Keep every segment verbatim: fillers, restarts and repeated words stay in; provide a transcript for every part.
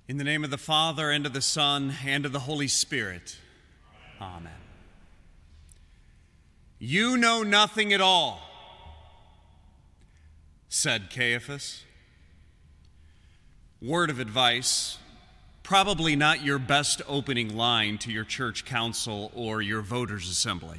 In the name of the Father, and of the Son, and of the Holy Spirit. Amen. You know nothing at all, said Caiaphas. Word of advice, probably not your best opening line to your church council or your voters' assembly.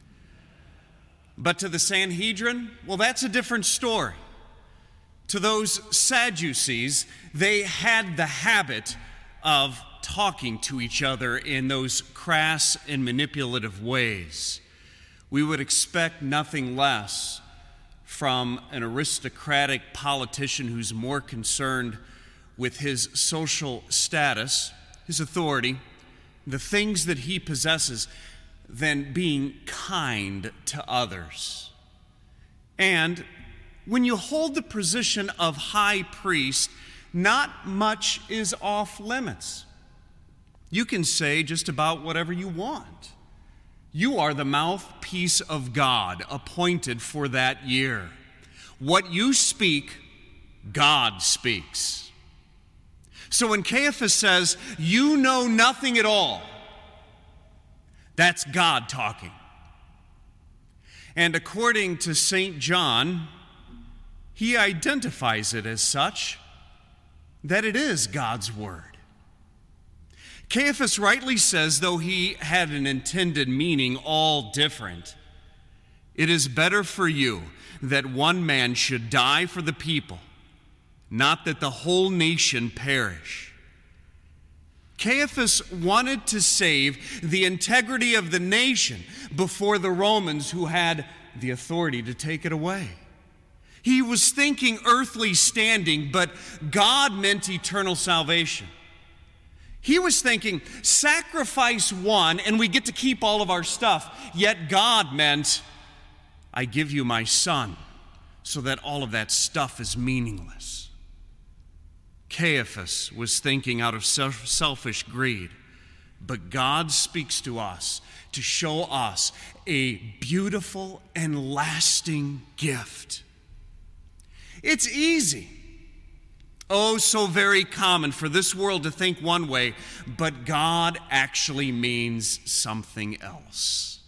But to the Sanhedrin, well, that's a different story. To those Sadducees, they had the habit of talking to each other in those crass and manipulative ways. We would expect nothing less from an aristocratic politician who's more concerned with his social status, his authority, the things that he possesses, than being kind to others. And when you hold the position of high priest, not much is off limits. You can say just about whatever you want. You are the mouthpiece of God, appointed for that year. What you speak, God speaks. So when Caiaphas says, you know nothing at all, that's God talking. And according to Saint John, he identifies it as such, that it is God's word. Caiaphas rightly says, though he had an intended meaning all different, it is better for you that one man should die for the people, not that the whole nation perish. Caiaphas wanted to save the integrity of the nation before the Romans, who had the authority to take it away. He was thinking earthly standing, but God meant eternal salvation. He was thinking, sacrifice one and we get to keep all of our stuff. Yet God meant, I give you my son so that all of that stuff is meaningless. Caiaphas was thinking out of selfish greed, but God speaks to us to show us a beautiful and lasting gift. It's easy, oh, so very common for this world to think one way, but God actually means something else.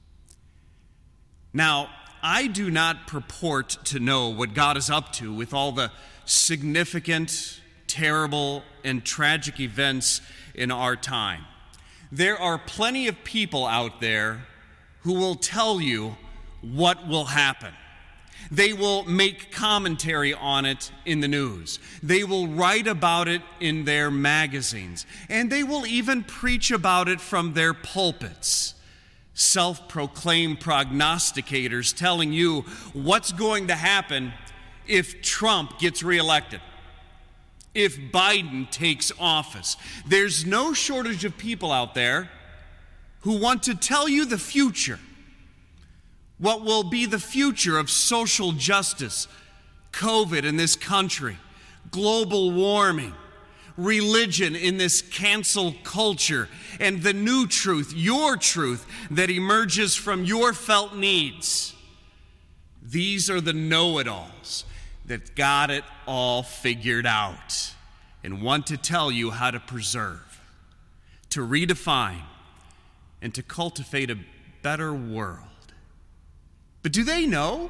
Now, I do not purport to know what God is up to with all the significant, terrible, and tragic events in our time. There are plenty of people out there who will tell you what will happen. They will make commentary on it in the news. They will write about it in their magazines. And they will even preach about it from their pulpits. Self-proclaimed prognosticators telling you what's going to happen if Trump gets reelected, if Biden takes office. There's no shortage of people out there who want to tell you the future. What will be the future of social justice, COVID in this country, global warming, religion in this cancel culture, and the new truth, your truth, that emerges from your felt needs. These are the know-it-alls that got it all figured out and want to tell you how to preserve, to redefine, and to cultivate a better world. But do they know?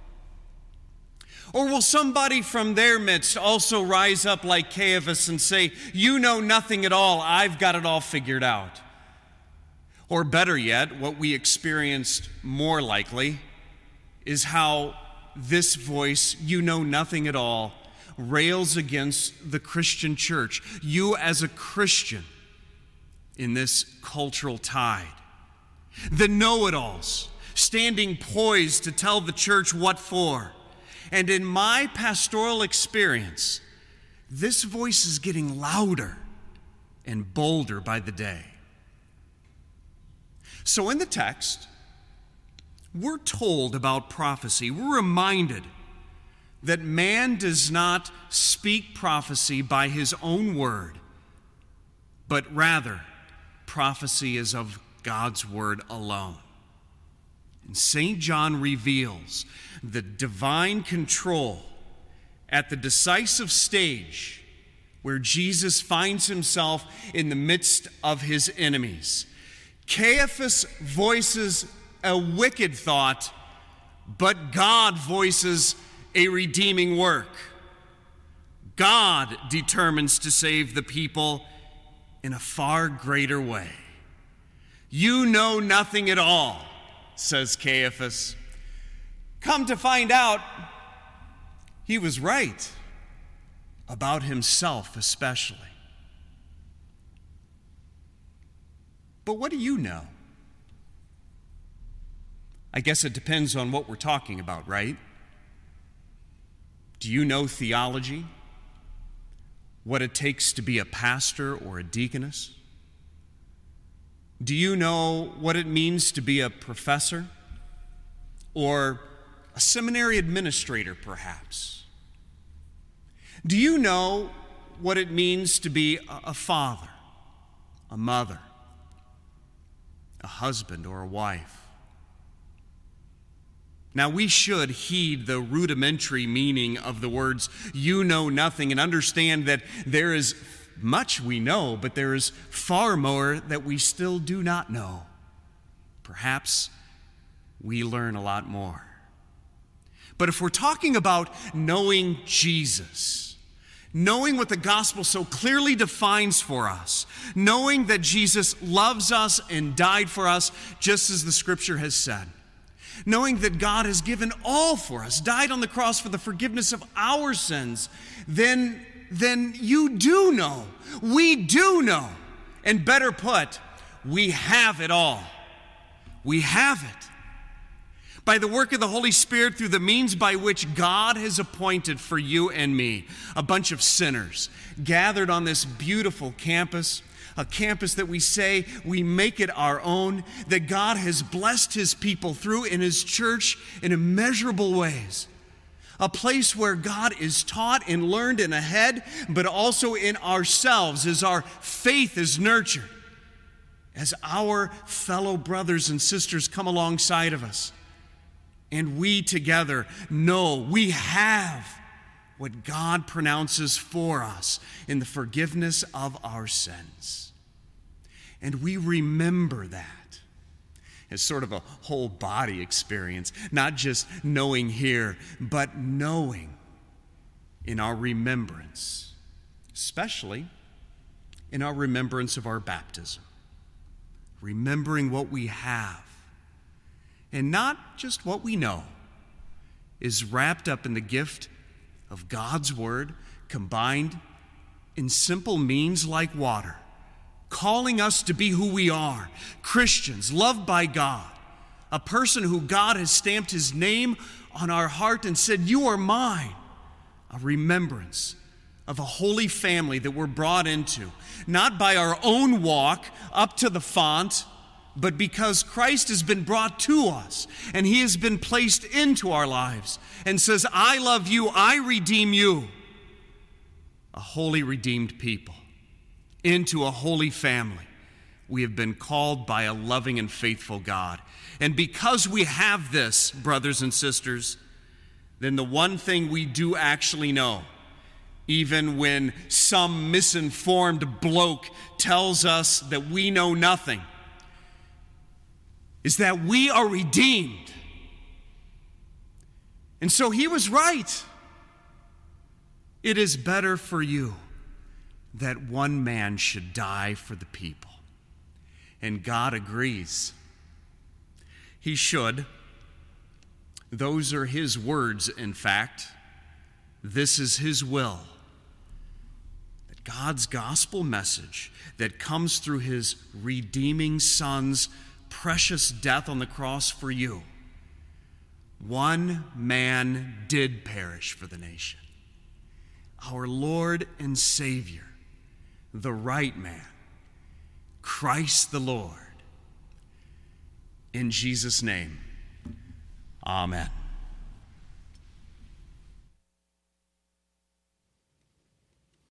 Or will somebody from their midst also rise up like Caiaphas and say, you know nothing at all, I've got it all figured out? Or better yet, what we experienced more likely is how this voice, you know nothing at all, rails against the Christian church, you as a Christian in this cultural tide. The know-it-alls, standing poised to tell the church what for. And in my pastoral experience, this voice is getting louder and bolder by the day. So in the text, we're told about prophecy. We're reminded that man does not speak prophecy by his own word, but rather prophecy is of God's word alone. And Saint John reveals the divine control at the decisive stage where Jesus finds himself in the midst of his enemies. Caiaphas voices a wicked thought, but God voices a redeeming work. God determines to save the people in a far greater way. You know nothing at all, says Caiaphas. Come to find out, he was right, about himself especially. But what do you know? I guess it depends on what we're talking about, right? Do you know theology? What it takes to be a pastor or a deaconess? Do you know what it means to be a professor or a seminary administrator, perhaps? Do you know what it means to be a father, a mother, a husband, or a wife? Now, we should heed the rudimentary meaning of the words, you know nothing, and understand that there is much we know, but there is far more that we still do not know. Perhaps we learn a lot more. But if we're talking about knowing Jesus, knowing what the gospel so clearly defines for us, knowing that Jesus loves us and died for us, just as the scripture has said, knowing that God has given all for us, died on the cross for the forgiveness of our sins, then, then you do know, we do know, and better put, we have it all. We have it. By the work of the Holy Spirit, through the means by which God has appointed for you and me, a bunch of sinners gathered on this beautiful campus, a campus that we say we make it our own, that God has blessed his people through in his church in immeasurable ways. A place where God is taught and learned and ahead, but also in ourselves as our faith is nurtured, as our fellow brothers and sisters come alongside of us. And we together know we have what God pronounces for us in the forgiveness of our sins. And we remember that as sort of a whole body experience, not just knowing here, but knowing in our remembrance, especially in our remembrance of our baptism, remembering what we have. And not just what we know is wrapped up in the gift of God's word combined in simple means like water, calling us to be who we are, Christians, loved by God, a person who God has stamped his name on our heart and said, you are mine, a remembrance of a holy family that we're brought into, not by our own walk up to the font, but because Christ has been brought to us and he has been placed into our lives and says, I love you, I redeem you. A holy redeemed people into a holy family. We have been called by a loving and faithful God. And because we have this, brothers and sisters, then the one thing we do actually know, even when some misinformed bloke tells us that we know nothing, is that we are redeemed. And so he was right. It is better for you that one man should die for the people. And God agrees. He should. Those are his words, in fact. This is his will. That God's gospel message that comes through his redeeming Son's precious death on the cross for you. One man did perish for the nation. Our Lord and Savior, the right man, Christ the Lord. In Jesus' name, amen.